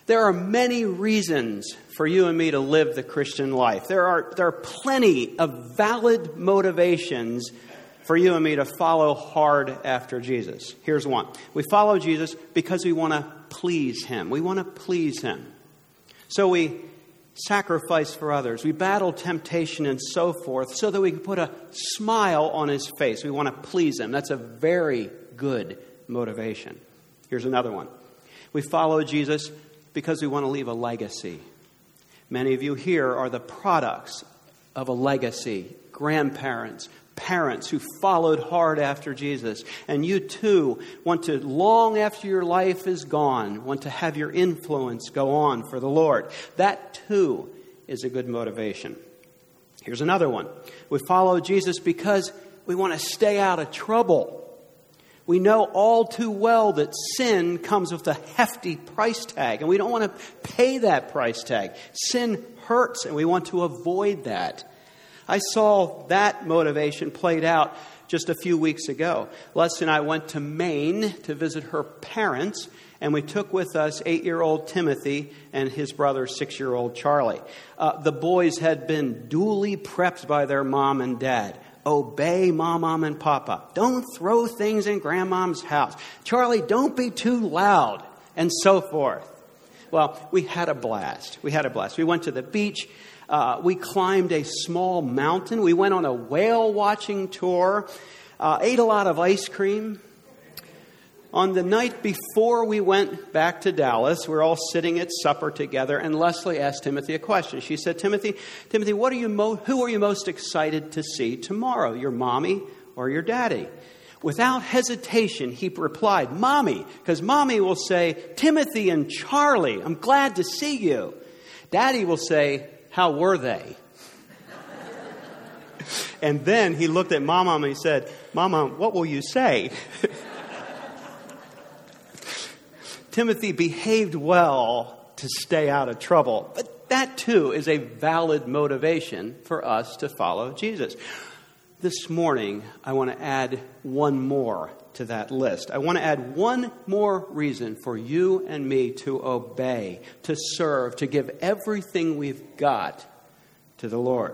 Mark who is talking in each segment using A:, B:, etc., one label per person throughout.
A: There are many reasons for you and me to live the Christian life. There are plenty of valid motivations for you and me to follow hard after Jesus. Here's one. We follow Jesus because we want to please Him. We want to please Him. So we sacrifice for others. We battle temptation and so forth so that we can put a smile on His face. We want to please Him. That's a very good motivation. Here's another one. We follow Jesus because we want to leave a legacy. Many of you here are the products of a legacy. Grandparents, parents who followed hard after Jesus. And you too want to, long after your life is gone, want to have your influence go on for the Lord. That too is a good motivation. Here's another one. We follow Jesus because we want to stay out of trouble. We know all too well that sin comes with a hefty price tag, and we don't want to pay that price tag. Sin hurts, and we want to avoid that. I saw that motivation played out just a few weeks ago. Leslie and I went to Maine to visit her parents, and we took with us 8-year-old Timothy and his brother, 6-year-old Charlie. The boys had been duly prepped by their mom and dad. Obey Mom and Papa. Don't throw things in Grandmom's house. Charlie, don't be too loud, and so forth. Well, we had a blast. We went to the beach. We climbed a small mountain. We went on a whale watching tour. Ate a lot of ice cream. On the night before we went back to Dallas, we're all sitting at supper together, and Leslie asked Timothy a question. She said, Timothy, who are you most excited to see tomorrow, your mommy or your daddy? Without hesitation, he replied, Mommy, because Mommy will say, Timothy and Charlie, I'm glad to see you. Daddy will say, how were they? And then he looked at Mama and he said, Mama, what will you say? Timothy behaved well to stay out of trouble. But that too is a valid motivation for us to follow Jesus. This morning, I want to add one more to that list. I want to add one more reason for you and me to obey, to serve, to give everything we've got to the Lord.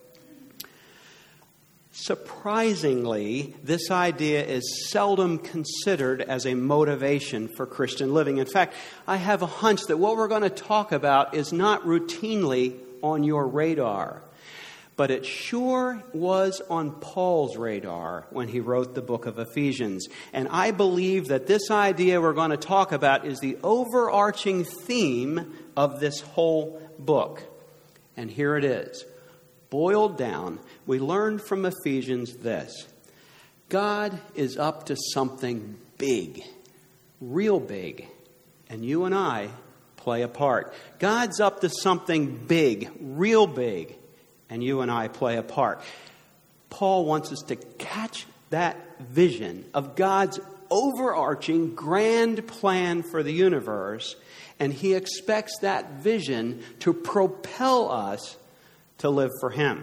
A: Surprisingly, this idea is seldom considered as a motivation for Christian living. In fact, I have a hunch that what we're going to talk about is not routinely on your radar. But it sure was on Paul's radar when he wrote the book of Ephesians. And I believe that this idea we're going to talk about is the overarching theme of this whole book. And here it is. Boiled down, we learned from Ephesians this. God is up to something big, real big, and you and I play a part. God's up to something big, real big, and you and I play a part. Paul wants us to catch that vision of God's overarching grand plan for the universe, and he expects that vision to propel us to live for Him.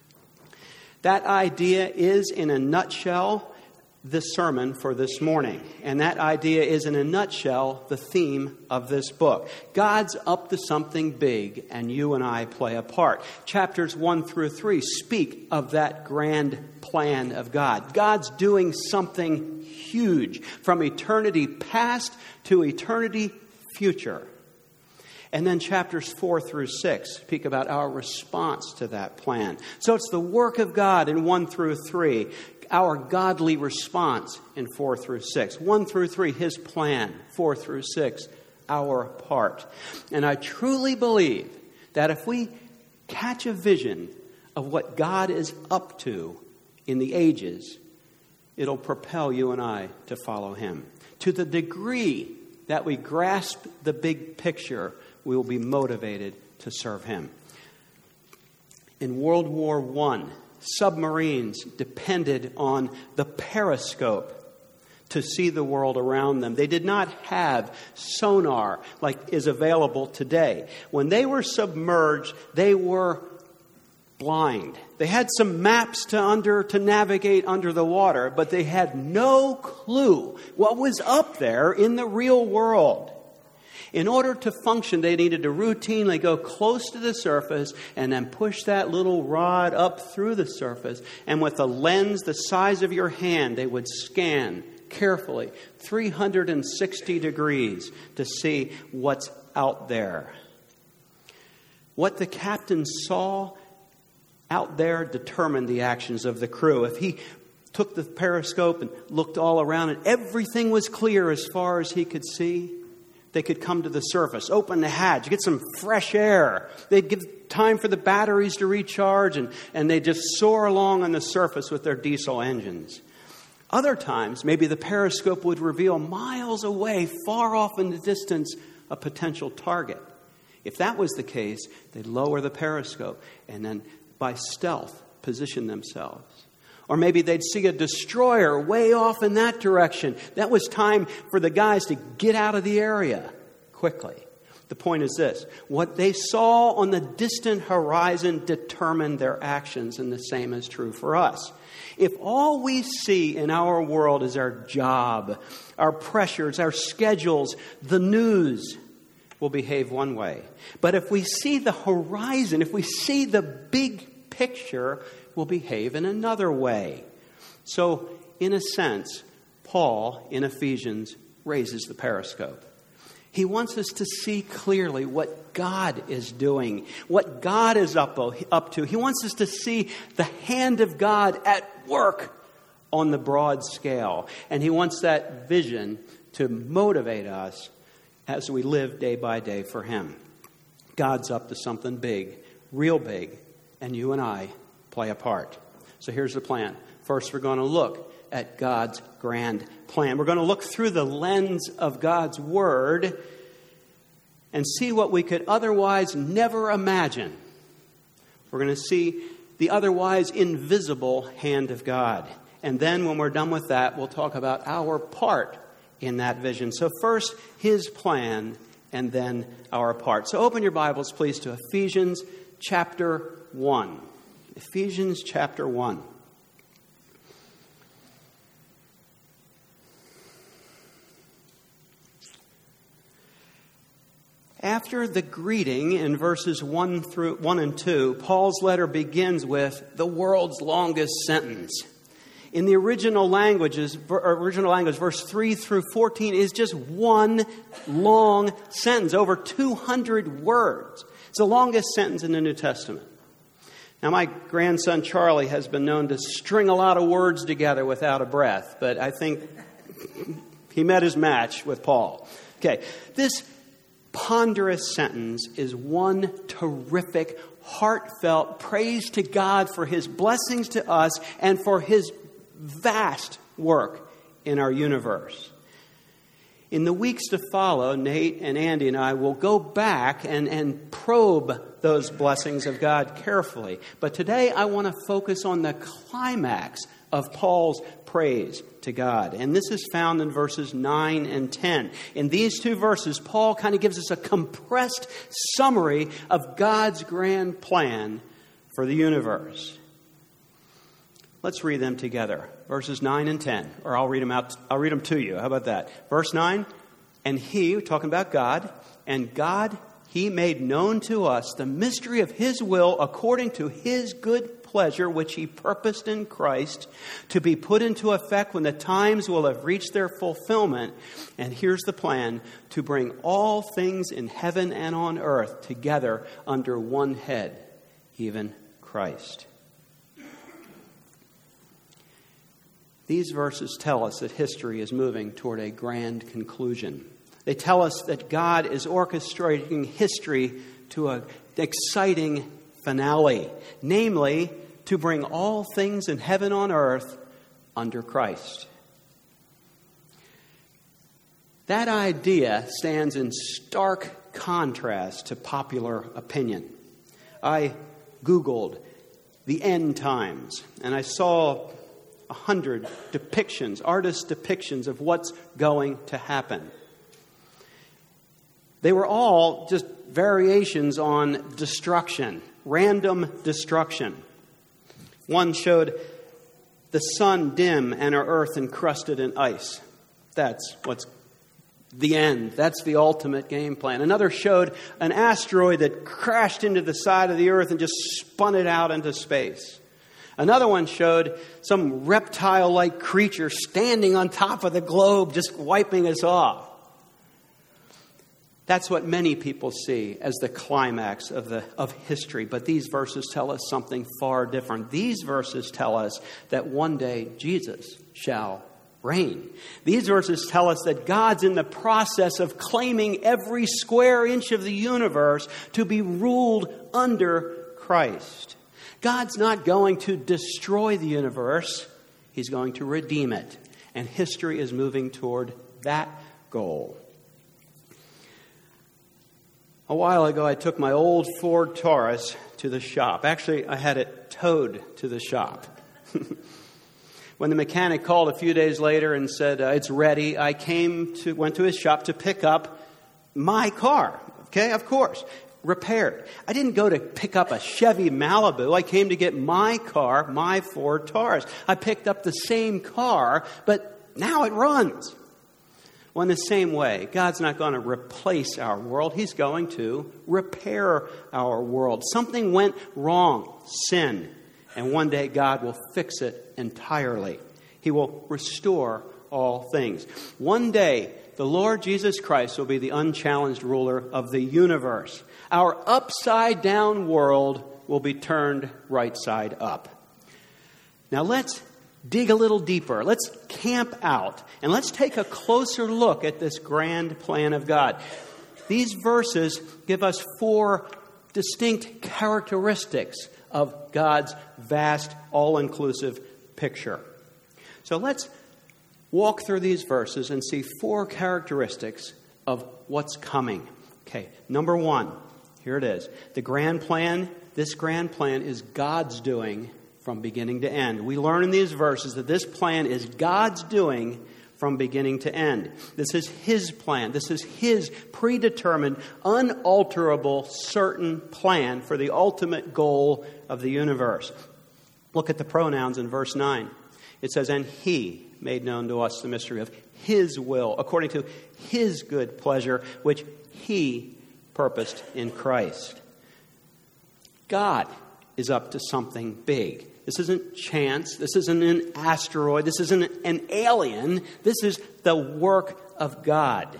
A: That idea is, in a nutshell, the sermon for this morning. And that idea is, in a nutshell, the theme of this book. God's up to something big, and you and I play a part. Chapters 1 through 3 speak of that grand plan of God. God's doing something huge, from eternity past to eternity future. And then chapters 4 through 6 speak about our response to that plan. So it's the work of God in 1 through 3, our godly response in 4 through 6. 1 through 3, His plan. 4 through 6, our part. And I truly believe that if we catch a vision of what God is up to in the ages, it'll propel you and I to follow Him. To the degree that we grasp the big picture, we will be motivated to serve Him. In World War I, submarines depended on the periscope to see the world around them. They did not have sonar like is available today. When they were submerged, they were blind. They had some maps to navigate under the water, but they had no clue what was up there in the real world. In order to function, they needed to routinely go close to the surface and then push that little rod up through the surface. And with a lens the size of your hand, they would scan carefully 360 degrees to see what's out there. What the captain saw out there determined the actions of the crew. If he took the periscope and looked all around and everything was clear as far as he could see, they could come to the surface, open the hatch, get some fresh air. They'd give time for the batteries to recharge, and they'd just soar along on the surface with their diesel engines. Other times, maybe the periscope would reveal miles away, far off in the distance, a potential target. If that was the case, they'd lower the periscope and then by stealth position themselves. Or maybe they'd see a destroyer way off in that direction. That was time for the guys to get out of the area quickly. The point is this: what they saw on the distant horizon determined their actions, and the same is true for us. If all we see in our world is our job, our pressures, our schedules, the news, we'll behave one way. But if we see the horizon, if we see the big picture, we'll behave in another way. So, in a sense, Paul, in Ephesians, raises the periscope. He wants us to see clearly what God is doing, what God is up to. He wants us to see the hand of God at work on the broad scale. And he wants that vision to motivate us as we live day by day for him. God's up to something big, real big, and you and I play a part. So here's the plan. First, we're going to look at God's grand plan. We're going to look through the lens of God's Word and see what we could otherwise never imagine. We're going to see the otherwise invisible hand of God. And then when we're done with that, we'll talk about our part in that vision. So first, His plan, and then our part. So open your Bibles, please, to Ephesians chapter 1. Ephesians chapter 1. After the greeting in verses 1 and 2, Paul's letter begins with the world's longest sentence. In the original language, verse 3 through 14 is just one long sentence, over 200 words. It's the longest sentence in the New Testament. Now, my grandson Charlie has been known to string a lot of words together without a breath, but I think he met his match with Paul. Okay, this ponderous sentence is one terrific, heartfelt praise to God for His blessings to us and for His vast work in our universe. In the weeks to follow, Nate and Andy and I will go back and probe those blessings of God carefully. But today I want to focus on the climax of Paul's praise to God. And this is found in verses 9 and 10. In these two verses, Paul kind of gives us a compressed summary of God's grand plan for the universe. Let's read them together. Verses 9 and 10. Or I'll read them to you. How about that? Verse 9. And He, we're talking about God, and God, He made known to us the mystery of His will according to His good pleasure, which He purposed in Christ, to be put into effect when the times will have reached their fulfillment. And here's the plan: to bring all things in heaven and on earth together under one head, even Christ. These verses tell us that history is moving toward a grand conclusion. They tell us that God is orchestrating history to an exciting finale, namely, to bring all things in heaven on earth under Christ. That idea stands in stark contrast to popular opinion. I Googled the end times, and I saw 100 depictions, artist depictions of what's going to happen. They were all just variations on destruction, random destruction. One showed the sun dim and our earth encrusted in ice. That's what's The end. That's the ultimate game plan. Another showed an asteroid that crashed into the side of the earth and just spun it out into space. Another one showed some reptile-like creature standing on top of the globe, just wiping us off. That's what many people see as the climax of history. But these verses tell us something far different. These verses tell us that one day Jesus shall reign. These verses tell us that God's in the process of claiming every square inch of the universe to be ruled under Christ. God's not going to destroy the universe. He's going to redeem it. And history is moving toward that goal. A while ago, I took my old Ford Taurus to the shop. Actually, I had it towed to the shop. When the mechanic called a few days later and said, it's ready, I went to his shop to pick up my car. Okay, of course. Repaired. I didn't go to pick up a Chevy Malibu. I came to get my car, my Ford Taurus. I picked up the same car, but now it runs. Well, in the same way, God's not going to replace our world. He's going to repair our world. Something went wrong, sin, and one day God will fix it entirely. He will restore all things. One day, the Lord Jesus Christ will be the unchallenged ruler of the universe. Our upside-down world will be turned right side up. Now let's dig a little deeper. Let's camp out and let's take a closer look at this grand plan of God. These verses give us 4 distinct characteristics of God's vast, all-inclusive picture. So let's walk through these verses and see 4 characteristics of what's coming. Okay, number 1, here it is. The grand plan, this grand plan is God's doing from beginning to end. We learn in these verses that this plan is God's doing from beginning to end. This is His plan. This is His predetermined, unalterable, certain plan for the ultimate goal of the universe. Look at the pronouns in verse 9. It says, and He made known to us the mystery of His will, according to His good pleasure, which He purposed in Christ. God is up to something big. This isn't chance. This isn't an asteroid. This isn't an alien. This is the work of God.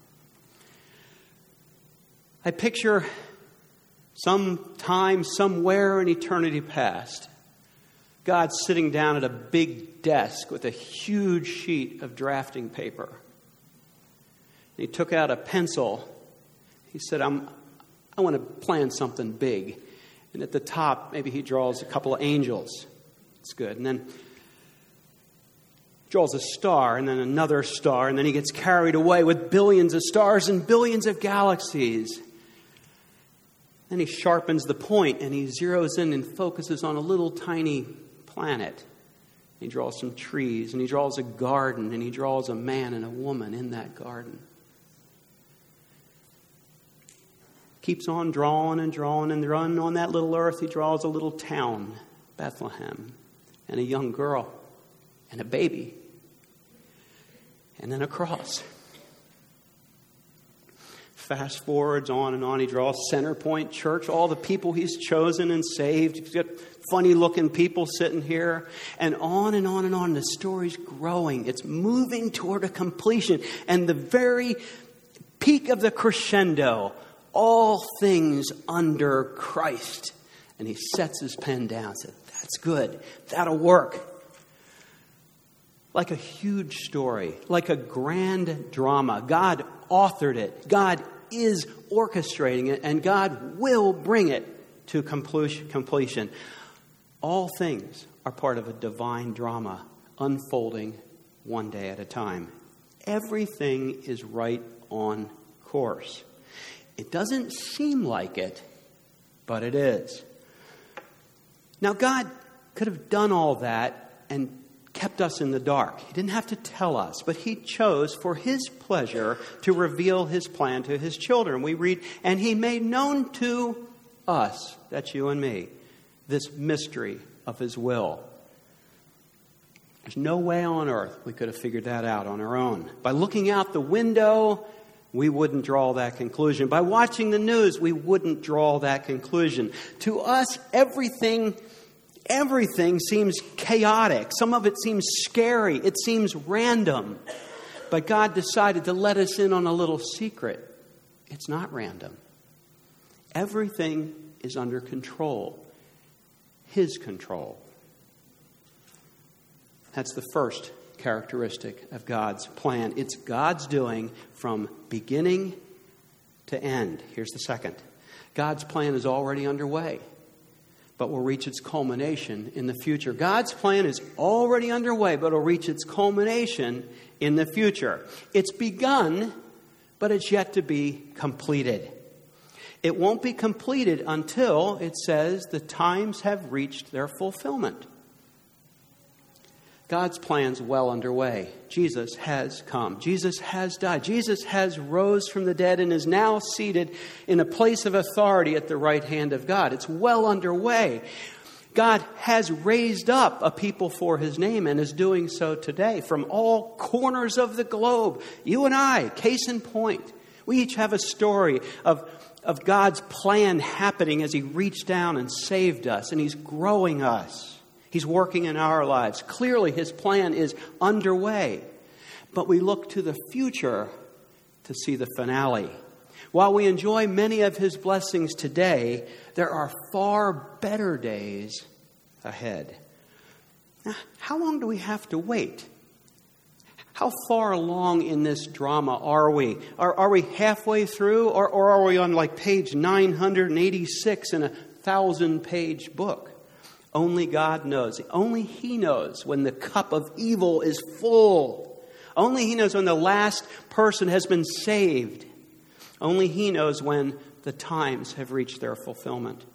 A: I picture sometime, somewhere in eternity past, God sitting down at a big desk with a huge sheet of drafting paper. He took out a pencil. He said, I want to plan something big. And at the top, maybe he draws a couple of angels. It's good. And then draws a star, and then another star, and then he gets carried away with billions of stars and billions of galaxies. Then he sharpens the point, and he zeroes in and focuses on a little tiny planet. He draws some trees, and he draws a garden, and he draws a man and a woman in that garden. Keeps on drawing and drawing, and run on that little earth, he draws a little town, Bethlehem, and a young girl, and a baby, and then a cross. Fast forwards on and on, he draws Center Point Church, all the people he's chosen and saved. He's got funny-looking people sitting here, and on and on and on. The story's growing. It's moving toward a completion, and the very peak of the crescendo, all things under Christ. And he sets his pen down and says, that's good. That'll work. Like a huge story, like a grand drama. God authored it. God is orchestrating it. And God will bring it to completion. All things are part of a divine drama unfolding one day at a time. Everything is right on course. It doesn't seem like it, but it is. Now, God could have done all that and kept us in the dark. He didn't have to tell us, but He chose for His pleasure to reveal His plan to His children. We read, and He made known to us, that's you and me, this mystery of His will. There's no way on earth we could have figured that out on our own. By looking out the window, we wouldn't draw that conclusion. By watching the news, we wouldn't draw that conclusion. To us, everything seems chaotic. Some of it seems scary. It seems random. But God decided to let us in on a little secret. It's not random. Everything is under control. His control. That's the first characteristic of God's plan. It's God's doing from beginning to end. Here's the second. God's plan is already underway, but will reach its culmination in the future. God's plan is already underway, but will reach its culmination in the future. It's begun, but it's yet to be completed. It won't be completed until, it says, the times have reached their fulfillment. God's plan's well underway. Jesus has come. Jesus has died. Jesus has rose from the dead and is now seated in a place of authority at the right hand of God. It's well underway. God has raised up a people for His name and is doing so today from all corners of the globe. You and I, case in point, we each have a story of God's plan happening as He reached down and saved us, and He's growing us. He's working in our lives. Clearly, His plan is underway. But we look to the future to see the finale. While we enjoy many of His blessings today, there are far better days ahead. Now, how long do we have to wait? How far along in this drama are we? Are we halfway through, or are we on like page 986 in a 1,000-page book? Only God knows. Only He knows when the cup of evil is full. Only He knows when the last person has been saved. Only He knows when the times have reached their fulfillment.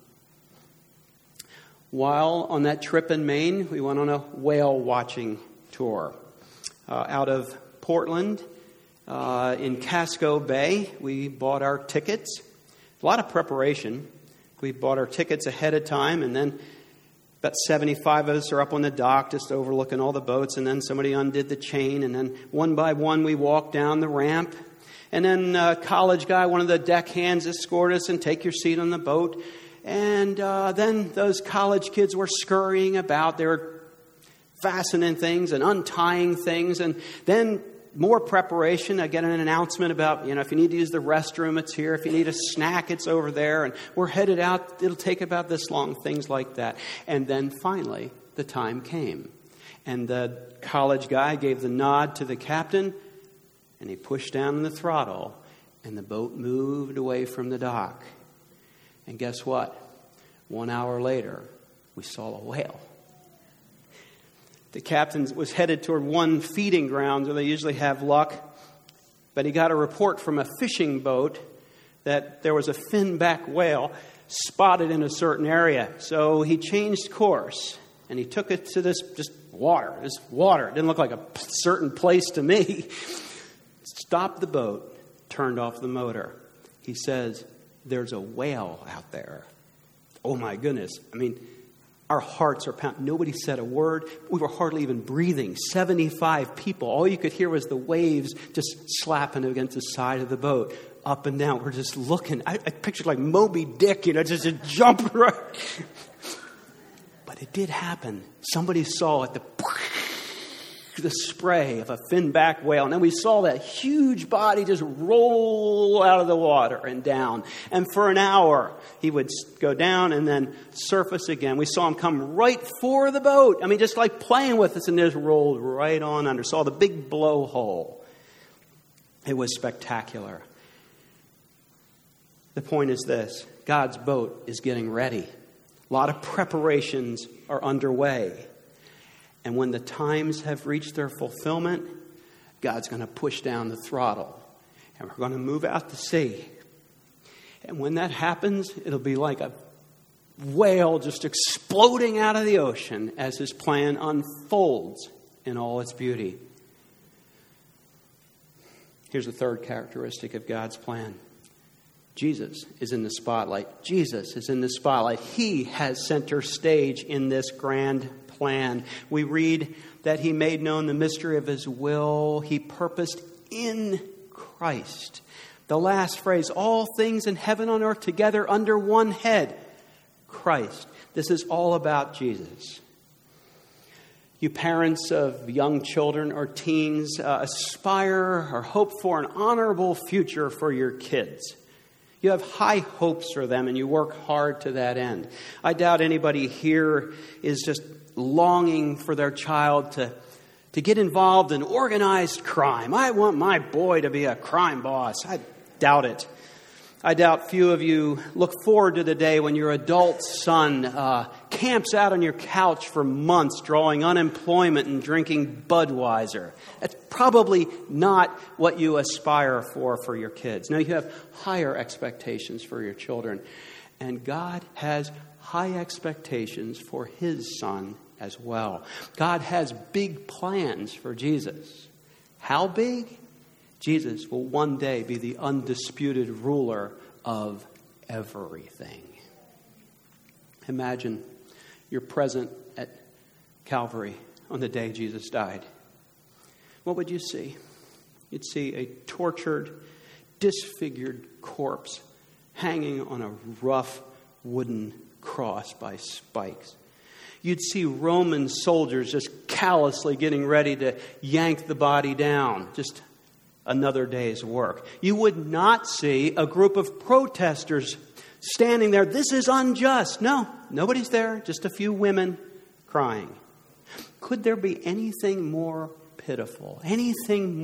A: While on that trip in Maine, we went on a whale watching tour. Out of Portland, in Casco Bay, we bought our tickets. A lot of preparation. We bought our tickets ahead of time, and then about 75 of us are up on the dock just overlooking all the boats, and then somebody undid the chain, and then one by one we walked down the ramp. And then a college guy, one of the deckhands, escorted us and take your seat on the boat. And then those college kids were scurrying about. They were fastening things and untying things. And then more preparation. I get an announcement about, if you need to use the restroom, it's here. If you need a snack, it's over there. And we're headed out. It'll take about this long, things like that. And then finally, the time came. And the college guy gave the nod to the captain, and he pushed down the throttle, and the boat moved away from the dock. And guess what? 1 hour later, we saw a whale. The captain was headed toward one feeding ground where they usually have luck, but he got a report from a fishing boat that there was a finback whale spotted in a certain area. So he changed course, and he took it to this just water. This water. It didn't look like a certain place to me. Stopped the boat, turned off the motor. He says, "There's a whale out there." Oh my goodness. Our hearts are pounding. Nobody said a word. We were hardly even breathing. 75 people. All you could hear was the waves just slapping against the side of the boat, up and down. We're just looking. I pictured like Moby Dick, just a jump right. But it did happen. Somebody saw it, the spray of a finback whale. And then we saw that huge body just roll out of the water and down. And for an hour, he would go down and then surface again. We saw him come right for the boat. Just like playing with us, and just rolled right on under. Saw the big blowhole. It was spectacular. The point is this. God's boat is getting ready. A lot of preparations are underway. And when the times have reached their fulfillment, God's going to push down the throttle. And we're going to move out to sea. And when that happens, it'll be like a whale just exploding out of the ocean as His plan unfolds in all its beauty. Here's the third characteristic of God's plan. Jesus is in the spotlight. Jesus is in the spotlight. He has center stage in this grand plan. We read that he made known the mystery of his will. He purposed in Christ. The last phrase, all things in heaven and earth together under one head, Christ. This is all about Jesus. You parents of young children or teens aspire or hope for an honorable future for your kids. You have high hopes for them and you work hard to that end. I doubt anybody here is just longing for their child to get involved in organized crime. I want my boy to be a crime boss. I doubt it. I doubt few of you look forward to the day when your adult son camps out on your couch for months drawing unemployment and drinking Budweiser. That's probably not what you aspire for your kids. No, you have higher expectations for your children. And God has high expectations for his son as well. God has big plans for Jesus. How big? Jesus will one day be the undisputed ruler of everything. Imagine you're present at Calvary on the day Jesus died. What would you see? You'd see a tortured, disfigured corpse hanging on a rough wooden cross by spikes. You'd see Roman soldiers just callously getting ready to yank the body down. Just another day's work. You would not see a group of protesters standing there. This is unjust. No, nobody's there. Just a few women crying. Could there be anything more pitiful? Anything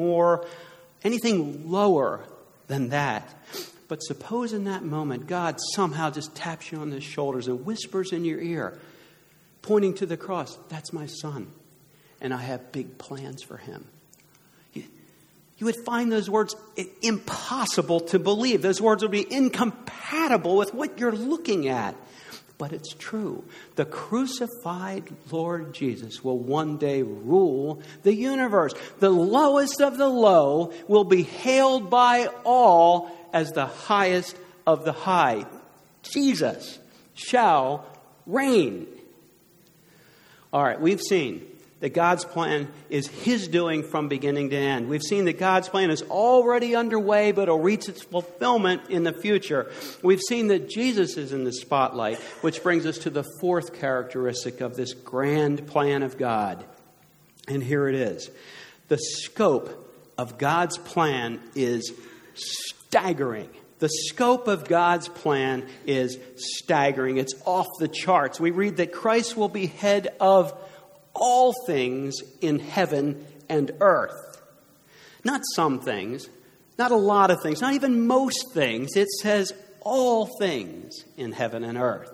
A: lower than that? But suppose in that moment, God somehow just taps you on the shoulders and whispers in your ear, pointing to the cross, that's my son, and I have big plans for him. You would find those words impossible to believe. Those words would be incompatible with what you're looking at. But it's true. The crucified Lord Jesus will one day rule the universe. The lowest of the low will be hailed by all as the highest of the high. Jesus shall reign. All right, we've seen that God's plan is his doing from beginning to end. We've seen that God's plan is already underway, but it'll reach its fulfillment in the future. We've seen that Jesus is in the spotlight, which brings us to the fourth characteristic of this grand plan of God. And here it is. The scope of God's plan is staggering. The scope of God's plan is staggering. It's off the charts. We read that Christ will be head of all things in heaven and earth. Not some things, not a lot of things, not even most things. It says all things in heaven and earth.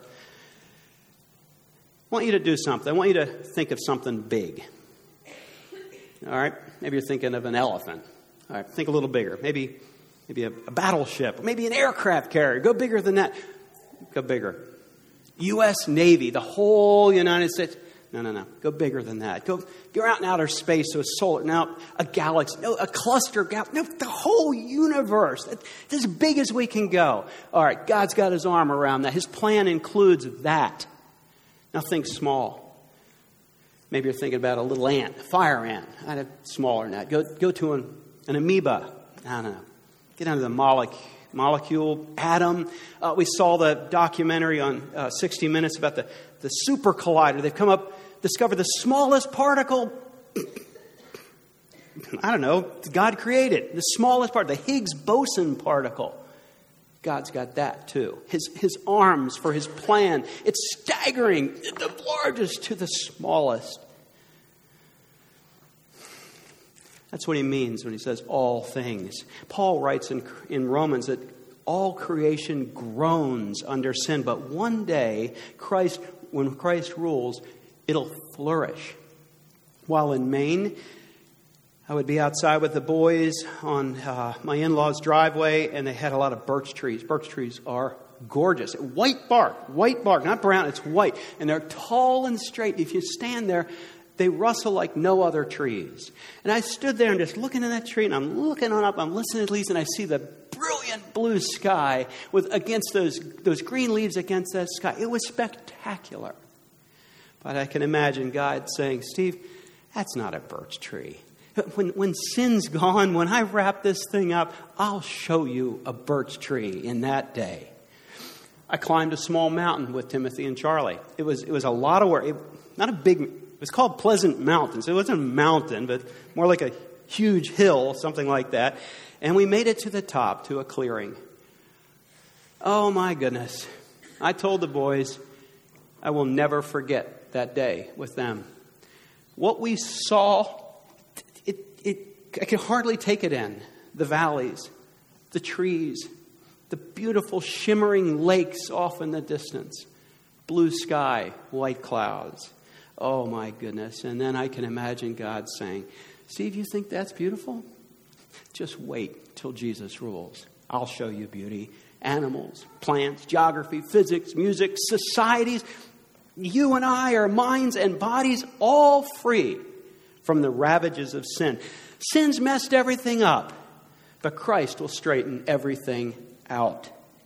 A: I want you to do something. I want you to think of something big. All right? Maybe you're thinking of an elephant. All right, think a little bigger. Maybe a battleship, maybe an aircraft carrier. Go bigger than that. Go bigger. U.S. Navy, the whole United States. No. Go bigger than that. Go out in outer space to a solar, now a galaxy, no, a cluster galaxy, no, the whole universe. It's as big as we can go. All right, God's got his arm around that. His plan includes that. Now think small. Maybe you're thinking about a little ant, a fire ant. I'd have smaller than that. Go to an amoeba. I don't know. Get down to the molecule, atom. We saw the documentary on 60 Minutes about the super collider. They've discovered the smallest particle, I don't know, God created. The smallest part, the Higgs boson particle. God's got that too. His arms for his plan. It's staggering. The largest to the smallest. That's what he means when he says all things. Paul writes in Romans that all creation groans under sin, but one day, when Christ rules, it'll flourish. While in Maine, I would be outside with the boys on my in-laws' driveway, and they had a lot of birch trees. Birch trees are gorgeous. White bark, not brown, it's white. And they're tall and straight. If you stand there, They rustle like no other trees. And I stood there and just looking at that tree, and I'm looking on up, I'm listening to the leaves, and I see the brilliant blue sky against those green leaves against that sky. It was spectacular. But I can imagine God saying, Steve, that's not a birch tree. When sin's gone, when I wrap this thing up, I'll show you a birch tree in that day. I climbed a small mountain with Timothy and Charlie. It was a lot of work. It was called Pleasant Mountain. So it wasn't a mountain, but more like a huge hill, something like that. And we made it to the top, to a clearing. Oh my goodness. I told the boys, I will never forget that day with them. What we saw, I could hardly take it in. The valleys, the trees, the beautiful shimmering lakes off in the distance, blue sky, white clouds. Oh my goodness. And then I can imagine God saying, Steve, you think that's beautiful? Just wait till Jesus rules. I'll show you beauty. Animals, plants, geography, physics, music, societies. You and I, our minds and bodies, all free from the ravages of sin. Sin's messed everything up, but Christ will straighten everything out.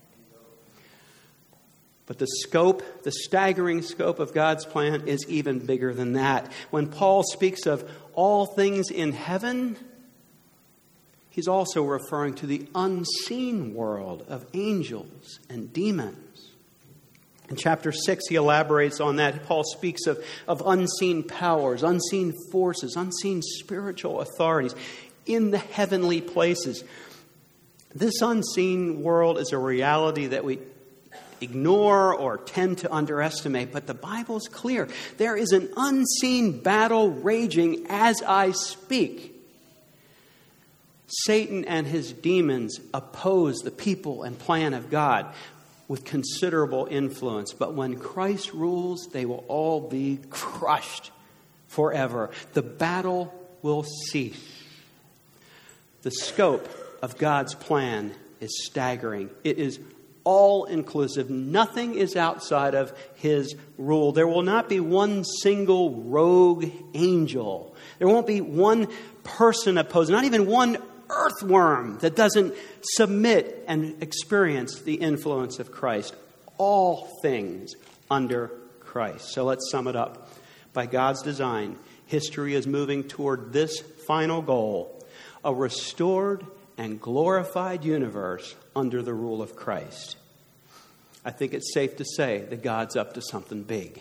A: But the staggering scope of God's plan is even bigger than that. When Paul speaks of all things in heaven, he's also referring to the unseen world of angels and demons. In chapter 6, he elaborates on that. Paul speaks of unseen powers, unseen forces, unseen spiritual authorities in the heavenly places. This unseen world is a reality that we ignore or tend to underestimate, but the Bible's clear. There is an unseen battle raging as I speak. Satan and his demons oppose the people and plan of God with considerable influence. But when Christ rules, they will all be crushed forever. The battle will cease. The scope of God's plan is staggering. It is all-inclusive. Nothing is outside of his rule. There will not be one single rogue angel. There won't be one person opposed, not even one earthworm that doesn't submit and experience the influence of Christ. All things under Christ. So let's sum it up. By God's design, history is moving toward this final goal: a restored and glorified universe under the rule of Christ. I think it's safe to say that God's up to something big.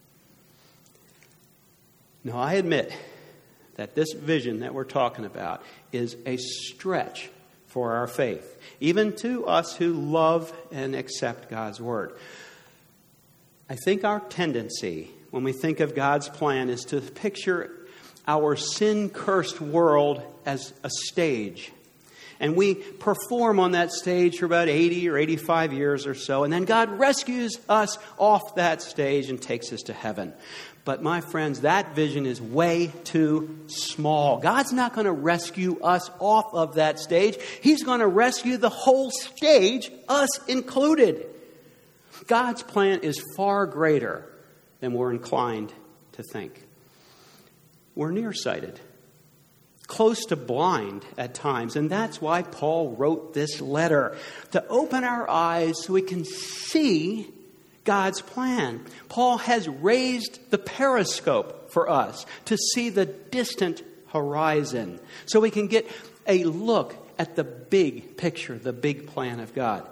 A: Now, I admit that this vision that we're talking about is a stretch for our faith, even to us who love and accept God's word. I think our tendency, when we think of God's plan, is to picture our sin-cursed world as a stage. And we perform on that stage for about 80 or 85 years or so. And then God rescues us off that stage and takes us to heaven. But my friends, that vision is way too small. God's not going to rescue us off of that stage. He's going to rescue the whole stage, us included. God's plan is far greater than we're inclined to think. We're nearsighted, close to blind at times. And that's why Paul wrote this letter, to open our eyes so we can see God's plan. Paul has raised the periscope for us to see the distant horizon so we can get a look at the big picture, the big plan of God.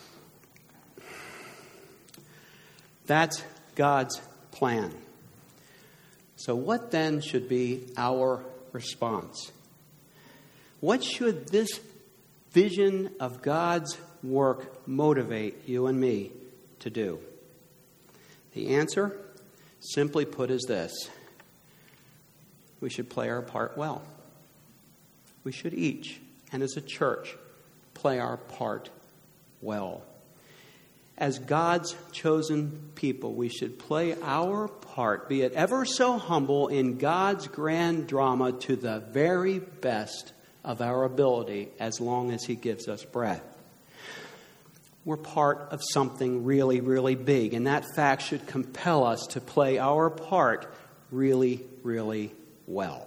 A: That's God's plan. So what then should be our response? What should this vision of God's work motivate you and me to do? The answer, simply put, is this: we should play our part well. We should each, and as a church, play our part well. As God's chosen people, we should play our part, be it ever so humble, in God's grand drama to the very best of our ability, as long as He gives us breath. We're part of something really, really big, and that fact should compel us to play our part really, really well.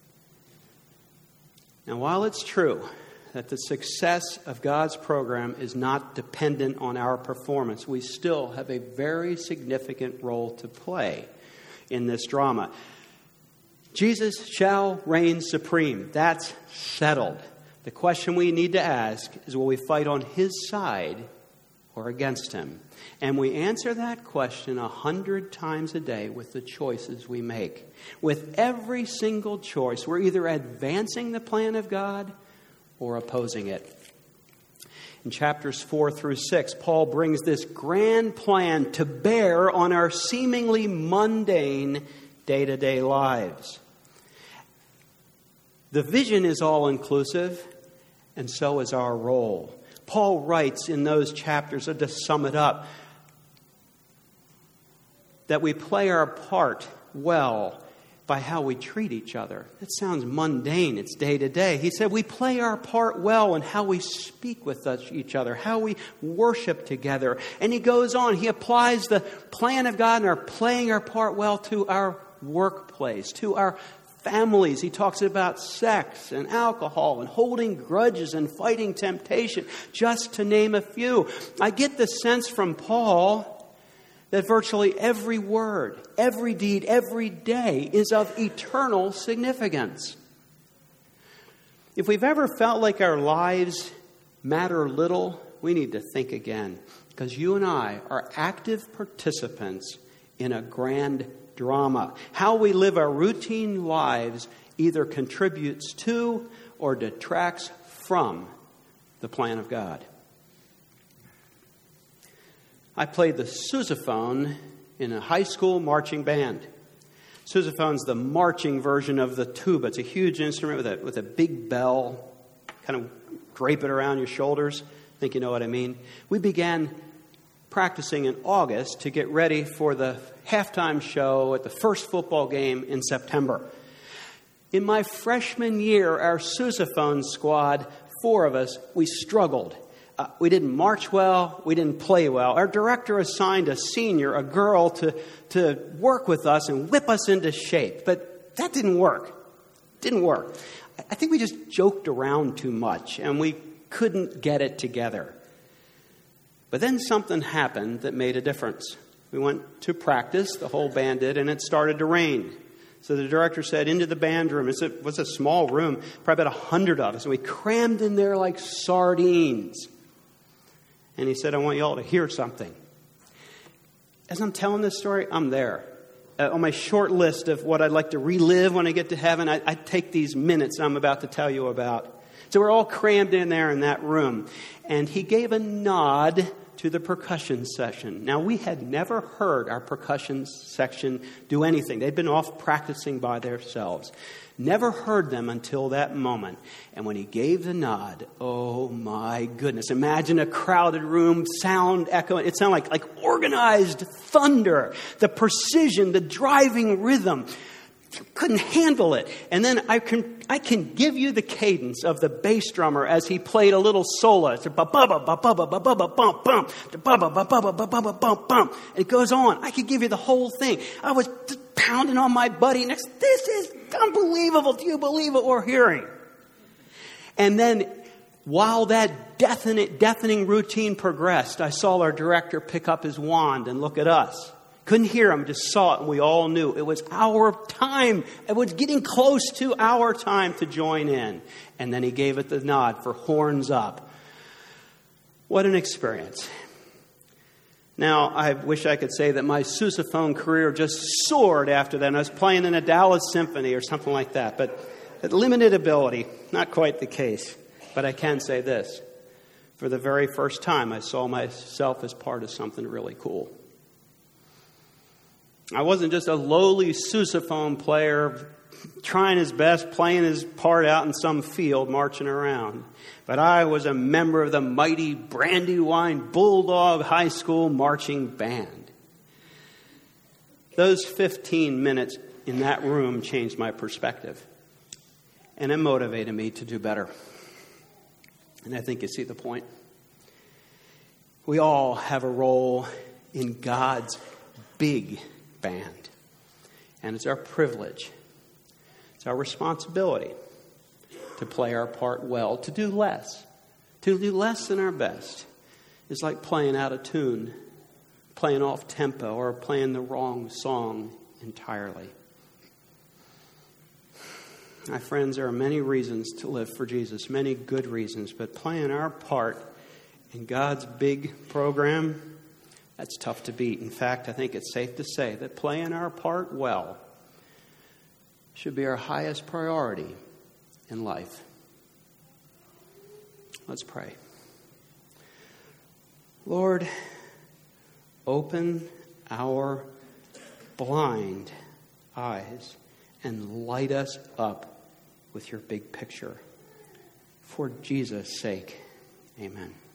A: Now, while it's true that the success of God's program is not dependent on our performance, we still have a very significant role to play in this drama. Jesus shall reign supreme. That's settled. The question we need to ask is, will we fight on His side or against Him? And we answer that question 100 times a day with the choices we make. With every single choice, we're either advancing the plan of God or opposing it. In chapters 4 through 6, Paul brings this grand plan to bear on our seemingly mundane day-to-day lives. The vision is all-inclusive, and so is our role. Paul writes in those chapters, to sum it up, that we play our part well by how we treat each other. That sounds mundane. It's day to day. He said we play our part well in how we speak with each other, how we worship together. And he goes on. He applies the plan of God and our playing our part well to our workplace, to our families. He talks about sex and alcohol and holding grudges and fighting temptation, just to name a few. I get the sense from Paul that virtually every word, every deed, every day is of eternal significance. If we've ever felt like our lives matter little, we need to think again, because you and I are active participants in a grand drama. How we live our routine lives either contributes to or detracts from the plan of God. I played the sousaphone in a high school marching band. Sousaphone's the marching version of the tuba. It's a huge instrument with a big bell, kind of drape it around your shoulders. I think you know what I mean. We began practicing in August to get ready for the halftime show at the first football game in September. In my freshman year, our sousaphone squad, 4 of us, we struggled. We didn't march well. We didn't play well. Our director assigned a senior, a girl, to work with us and whip us into shape. But that didn't work. Didn't work. I think we just joked around too much, and we couldn't get it together. But then something happened that made a difference. We went to practice, the whole band did, and it started to rain. So the director said, into the band room. It was a small room, probably about 100 of us, and we crammed in there like sardines. And he said, I want you all to hear something. As I'm telling this story, I'm there. On my short list of what I'd like to relive when I get to heaven, I take these minutes I'm about to tell you about. So we're all crammed in there in that room. And he gave a nod to the percussion section. Now, we had never heard our percussion section do anything. They'd been off practicing by themselves. Never heard them until that moment. And when he gave the nod, oh my goodness, imagine a crowded room, sound echoing. It sounded like organized thunder, the precision, the driving rhythm. You couldn't handle it. And then I can give you the cadence of the bass drummer as he played a little solo. It's ba ba ba ba ba ba ba ba ba bum bum, ba ba ba ba ba ba ba ba bum bum. It goes on. I could give you the whole thing. I was just pounding on my buddy next. This is unbelievable. Do you believe what we're hearing? And then, while that deafening routine progressed, I saw our director pick up his wand and look at us. Couldn't hear him, just saw it, and we all knew it was our time. It was getting close to our time to join in. And then he gave it the nod for horns up. What an experience. Now, I wish I could say that my sousaphone career just soared after that. And I was playing in a Dallas Symphony or something like that. But at limited ability, not quite the case. But I can say this. For the very first time, I saw myself as part of something really cool. I wasn't just a lowly sousaphone player trying his best, playing his part out in some field, marching around. But I was a member of the mighty Brandywine Bulldog High School marching band. Those 15 minutes in that room changed my perspective. And it motivated me to do better. And I think you see the point. We all have a role in God's big band. And it's our privilege. It's our responsibility to play our part well, to do less. To do less than our best is like playing out of tune, playing off tempo, or playing the wrong song entirely. My friends, there are many reasons to live for Jesus, many good reasons, but playing our part in God's big program, that's tough to beat. In fact, I think it's safe to say that playing our part well should be our highest priority in life. Let's pray. Lord, open our blind eyes and light us up with your big picture. For Jesus' sake, amen.